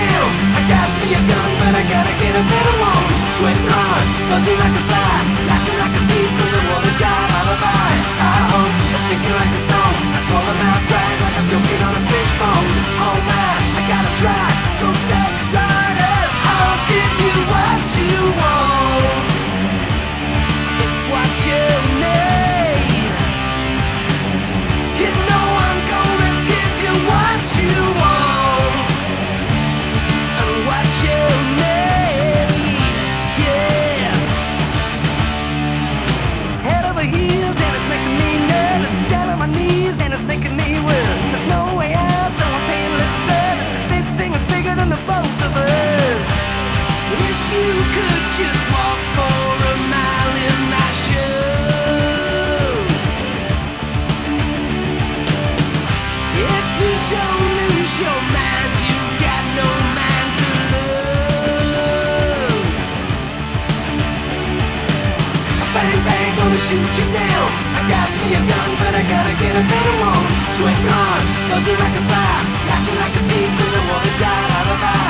nail. I got me a gun, but I gotta get a better one. Sweating hard, buzzing like a fly, laughing like a thief, but I wanna die. Alibi, high hopes, I'm sinking like a stone. I swallow my pride like I'm choking on a fishbone. Oh man, I gotta try, so step right up. I'll give you what you want. It's what you need. You know I'm gonna give you what you want and what you need. Yeah. Head over heels and it's making me nervous. Down on my knees and it's making me worse. There's no way out, so I'm paying lip service, 'cause this thing is bigger than the both of us. If you could just walk for a mile in my shoes, if you don't lose your mind, you got no mind to lose. Bang bang, gonna shoot you down. I got me a gun, but I gotta get a better one. Sweating hard, buzzing like a fly, laughing like a thief, 'cause I wanna die. Alibi,